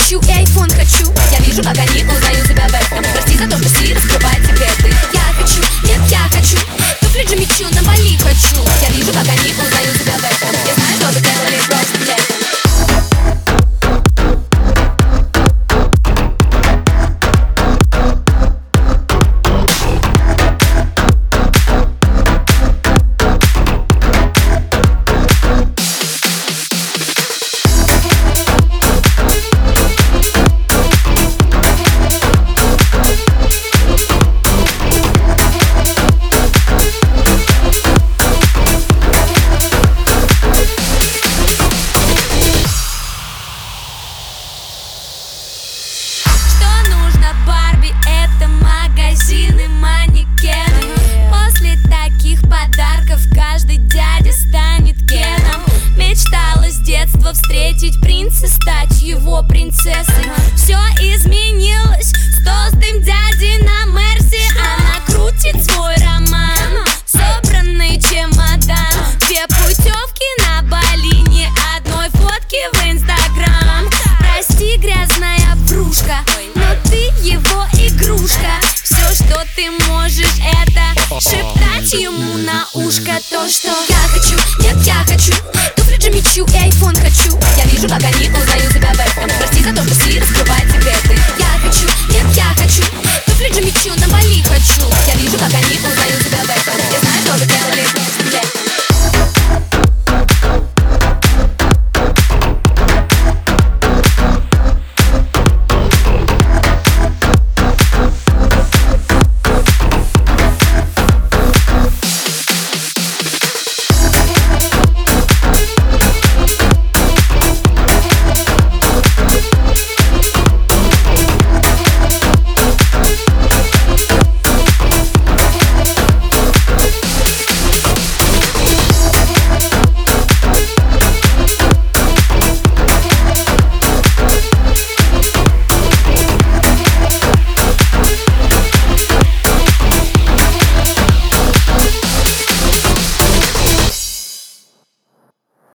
хочу и айфон хочу. Я вижу, как они узнают себя в этом. Прости за то, что сильно раскрывает секреты. Я хочу, нет, я хочу туфли Джимми Чу на Бали хочу. Я вижу, как они узнают себя в этом. Я знаю, что вы делали прошлым летом. Барби — это магазины, манекены. После таких подарков каждый дядя станет Кеном. Мечтала с детства встретить принца, стать его принцессой. Все изменилось с толстым дядей на Мерсе. Она крутит свой роман, собранный чемодан. 2 путевки на Бали, ни одной фотки в Инстаграм. Прости, грязная врушка, но ты его игрушка. Все, что ты можешь, это шептать ему на ушко то, что